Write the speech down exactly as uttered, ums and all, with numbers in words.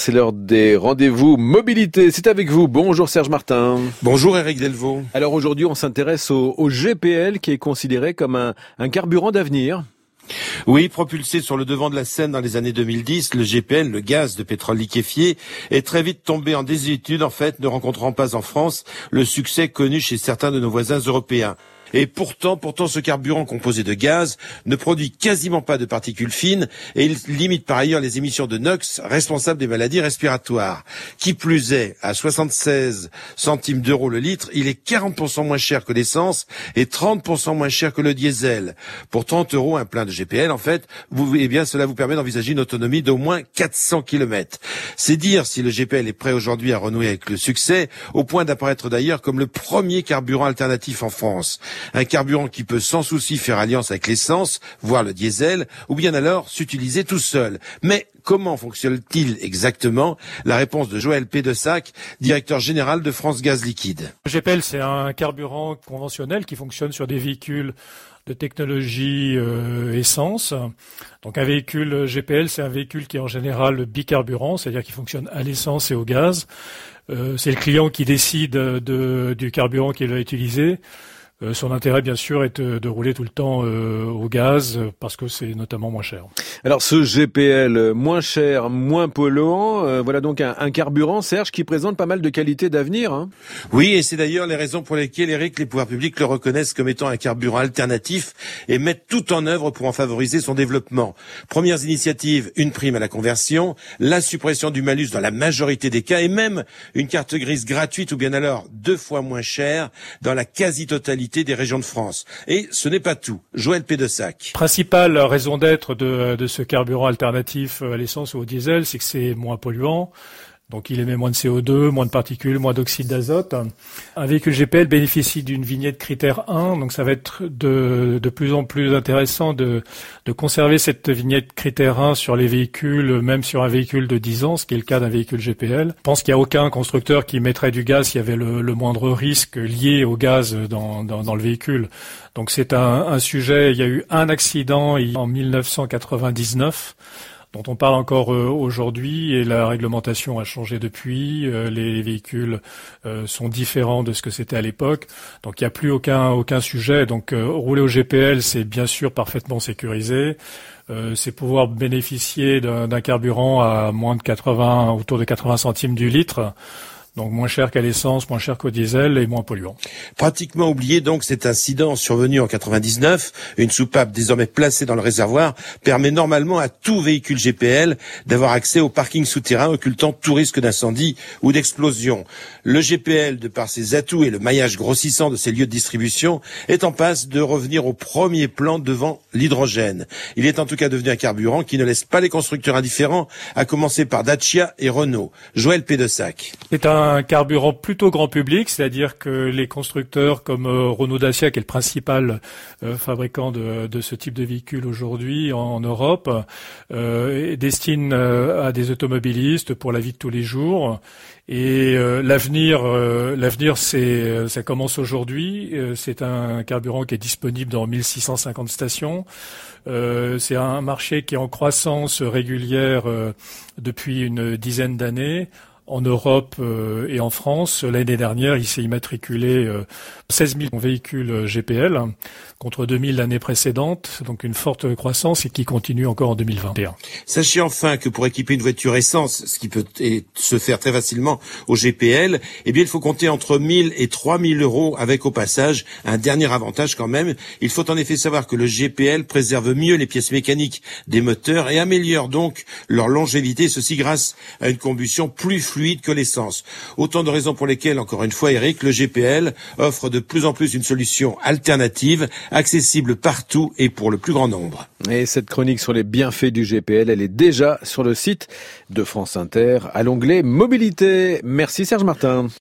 c'est l'heure des rendez-vous mobilité. C'est avec vous. Bonjour Serge Martin. Bonjour Eric Delvaux. Alors aujourd'hui, on s'intéresse au, au G P L qui est considéré comme un, un carburant d'avenir. Oui, propulsé sur le devant de la scène dans les années deux mille dix, le G P L, le gaz de pétrole liquéfié, est très vite tombé en désuétude, en fait, ne rencontrant pas en France le succès connu chez certains de nos voisins européens. Et pourtant, pourtant, ce carburant composé de gaz ne produit quasiment pas de particules fines et il limite par ailleurs les émissions de NOx responsables des maladies respiratoires. Qui plus est, à soixante-seize centimes d'euros le litre, il est quarante pour cent moins cher que l'essence et trente pour cent moins cher que le diesel. Pour trente euros, un plein de G P L, en fait, vous, eh bien, cela vous permet d'envisager une autonomie d'au moins quatre cents kilomètres. C'est dire si le G P L est prêt aujourd'hui à renouer avec le succès, au point d'apparaître d'ailleurs comme le premier carburant alternatif en France. Un carburant qui peut sans souci faire alliance avec l'essence, voire le diesel, ou bien alors s'utiliser tout seul. Mais comment fonctionne-t-il exactement? La réponse de Joël Pédessac, directeur général de France Gaz Liquide. Le G P L, c'est un carburant conventionnel qui fonctionne sur des véhicules de technologie euh, essence. Donc un véhicule G P L, c'est un véhicule qui est en général bicarburant, c'est-à-dire qui fonctionne à l'essence et au gaz. Euh, c'est le client qui décide de, du carburant qu'il va utiliser. Euh, son intérêt, bien sûr, est de, de rouler tout le temps euh, au gaz parce que c'est notamment moins cher. Alors, ce G P L, moins cher, moins polluant, euh, voilà donc un, un carburant, Serge, qui présente pas mal de qualités d'avenir. Hein. Oui, et c'est d'ailleurs les raisons pour lesquelles, Eric, les pouvoirs publics le reconnaissent comme étant un carburant alternatif et mettent tout en œuvre pour en favoriser son développement. Premières initiatives, une prime à la conversion, la suppression du malus dans la majorité des cas et même une carte grise gratuite ou bien alors deux fois moins chère dans la quasi-totalité des régions de France. Et ce n'est pas tout. Joël Pédessac. Principale raison d'être de, de ce carburant alternatif à l'essence ou au diesel, c'est que c'est moins polluant. Donc il émet moins de C O deux, moins de particules, moins d'oxyde d'azote. Un véhicule G P L bénéficie d'une vignette critère un, donc ça va être de, de plus en plus intéressant de, de conserver cette vignette critère un sur les véhicules, même sur un véhicule de dix ans, ce qui est le cas d'un véhicule G P L. Je pense qu'il n'y a aucun constructeur qui mettrait du gaz s'il y avait le, le moindre risque lié au gaz dans, dans, dans le véhicule. Donc c'est un, un sujet, il y a eu un accident en mille neuf cent quatre-vingt-dix-neuf, dont on parle encore euh, aujourd'hui et la réglementation a changé depuis. Euh, les véhicules euh, sont différents de ce que c'était à l'époque. Donc il n'y a plus aucun aucun sujet. Donc euh, rouler au G P L, c'est bien sûr parfaitement sécurisé. Euh, c'est pouvoir bénéficier d'un, d'un carburant à moins de quatre-vingts, autour de quatre-vingts centimes du litre. Donc moins cher qu'à l'essence, moins cher qu'au diesel et moins polluant. Pratiquement oublié donc cet incident survenu en quatre-vingt-dix-neuf. Une soupape désormais placée dans le réservoir permet normalement à tout véhicule G P L d'avoir accès au parking souterrain occultant tout risque d'incendie ou d'explosion. Le G P L, de par ses atouts et le maillage grossissant de ses lieux de distribution, est en passe de revenir au premier plan devant l'hydrogène. Il est en tout cas devenu un carburant qui ne laisse pas les constructeurs indifférents, à commencer par Dacia et Renault. Joël Pédessac. C'est un un carburant plutôt grand public, c'est-à-dire que les constructeurs comme euh, Renault Dacia, qui est le principal euh, fabricant de, de ce type de véhicule aujourd'hui en, en Europe, euh, destinent euh, à des automobilistes pour la vie de tous les jours. Et euh, l'avenir, euh, l'avenir, c'est, ça commence aujourd'hui. Euh, c'est un carburant qui est disponible dans mille six cent cinquante stations. Euh, c'est un marché qui est en croissance régulière euh, depuis une dizaine d'années. En Europe euh, et en France, l'année dernière, il s'est immatriculé euh, seize mille véhicules G P L contre deux mille l'année précédente, donc une forte croissance et qui continue encore en deux mille vingt et un. Sachez enfin que pour équiper une voiture essence, ce qui peut se faire très facilement au G P L, eh bien il faut compter entre mille et trois mille euros avec au passage un dernier avantage quand même. Il faut en effet savoir que le G P L préserve mieux les pièces mécaniques des moteurs et améliore donc leur longévité, ceci grâce à une combustion plus fluide fluide que l'essence. Autant de raisons pour lesquelles, encore une fois, Eric, le G P L offre de plus en plus une solution alternative, accessible partout et pour le plus grand nombre. Et cette chronique sur les bienfaits du G P L, elle est déjà sur le site de France Inter, à l'onglet Mobilité. Merci Serge Martin.